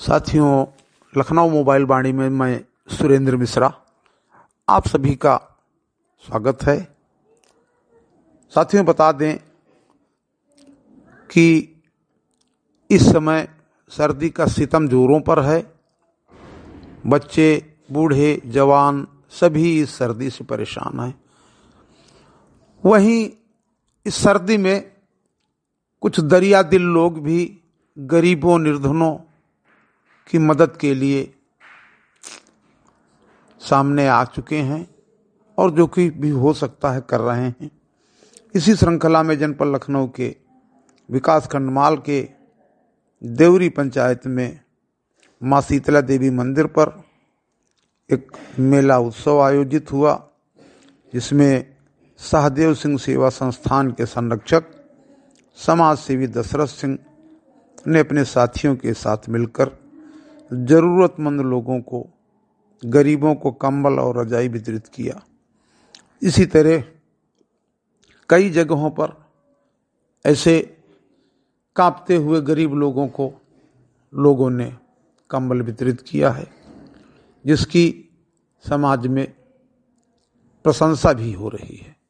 साथियों, लखनऊ मोबाइल वाणी में मैं सुरेंद्र मिश्रा आप सभी का स्वागत है। साथियों, बता दें कि इस समय सर्दी का सितम जोरों पर है। बच्चे, बूढ़े, जवान सभी इस सर्दी से परेशान हैं। वहीं इस सर्दी में कुछ दरिया दिल लोग भी गरीबों, निर्धनों की मदद के लिए सामने आ चुके हैं और जो कि भी हो सकता है कर रहे हैं। इसी श्रृंखला में जनपद लखनऊ के विकासखंड माल के देवरी पंचायत में मां शीतला देवी मंदिर पर एक मेला उत्सव आयोजित हुआ, जिसमें सहदेव सिंह सेवा संस्थान के संरक्षक समाज सेवी दशरथ सिंह ने अपने साथियों के साथ मिलकर जरूरतमंद लोगों को, गरीबों को कंबल और रजाई वितरित किया। इसी तरह कई जगहों पर ऐसे कांपते हुए गरीब लोगों को लोगों ने कंबल वितरित किया है, जिसकी समाज में प्रशंसा भी हो रही है।